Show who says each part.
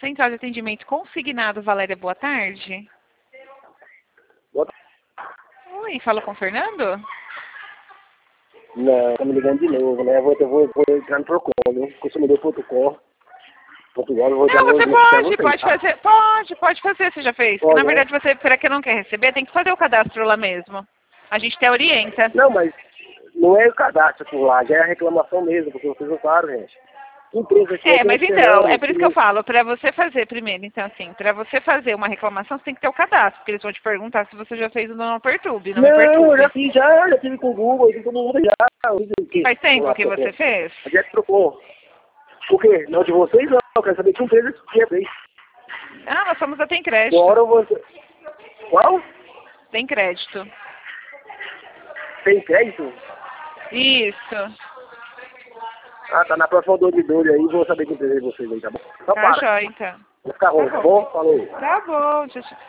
Speaker 1: Central de Atendimento Consignado, Valéria, boa tarde.
Speaker 2: Boa
Speaker 1: Oi, fala com o Fernando?
Speaker 2: Não, tá me ligando de novo, né? Vou entrar no Procon, né? Consumidor.com. Portugal, eu vou
Speaker 1: Não, você pode
Speaker 2: tá?
Speaker 1: fazer, pode fazer, você já fez.
Speaker 2: Pode,
Speaker 1: Na
Speaker 2: né?
Speaker 1: verdade, você, para quem não quer receber, tem que fazer o cadastro lá mesmo. A gente te orienta.
Speaker 2: Não, mas não é o cadastro por lá, já é a reclamação mesmo, porque vocês usaram, gente. Empresa aqui
Speaker 1: Mas então, é por isso que eu falo, para você fazer primeiro, então assim, para você fazer uma reclamação, você tem que ter o cadastro, porque eles vão te perguntar se você já fez o Não Perturbe, não me
Speaker 2: Não, eu
Speaker 1: perturbe.
Speaker 2: já fiz, já tive com o Google, eu fiz todo mundo já.
Speaker 1: Faz tempo que você fez?
Speaker 2: A gente trocou. Por quê? Não, de vocês não, eu quero saber que empresa que fez.
Speaker 1: Ah, nós somos a Tem Crédito.
Speaker 2: Agora você... Qual?
Speaker 1: Tem Crédito.
Speaker 2: Tem crédito?
Speaker 1: Isso.
Speaker 2: Ah, tá, na próxima dor de dor aí, vou saber que empresa é vocês aí, tá bom? Só
Speaker 1: Tá
Speaker 2: para.
Speaker 1: jóia, então.
Speaker 2: Vou ficar ruim, tá bom? Falou.
Speaker 1: Tá bom, tchau, tchau.